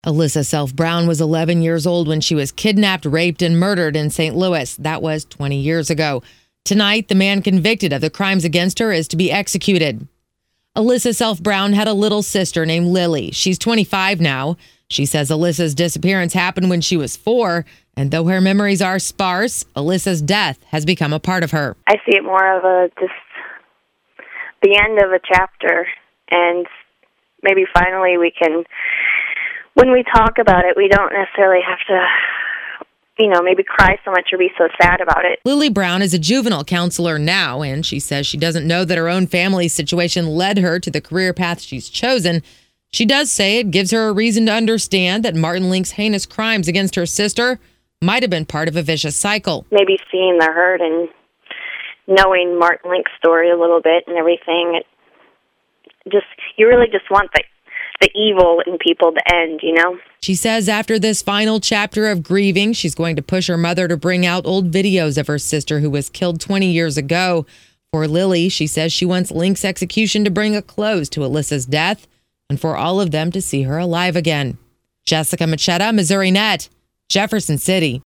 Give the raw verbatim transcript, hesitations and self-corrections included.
Alyssa Self Brown was eleven years old when she was kidnapped, raped, and murdered in Saint Louis. That was twenty years ago. Tonight, the man convicted of the crimes against her is to be executed. Alyssa Self Brown had a little sister named Lily. She's twenty-five now. She says Alyssa's disappearance happened when she was four, and though her memories are sparse, Alyssa's death has become a part of her. I see it more of a just the end of a chapter, and maybe finally we can, when we talk about it, we don't necessarily have to, you know, maybe cry so much or be so sad about it. Lily Brown is a juvenile counselor now, and she says she doesn't know that her own family's situation led her to the career path she's chosen. She does say it gives her a reason to understand that Martin Link's heinous crimes against her sister might have been part of a vicious cycle. Maybe seeing the hurt and knowing Martin Link's story a little bit and everything, it just, you really just want the the evil in people to end, you know? She says after this final chapter of grieving, she's going to push her mother to bring out old videos of her sister who was killed twenty years ago. For Lily, she says she wants Link's execution to bring a close to Alyssa's death and for all of them to see her alive again. Jessica Machetta, Missouri Net, Jefferson City.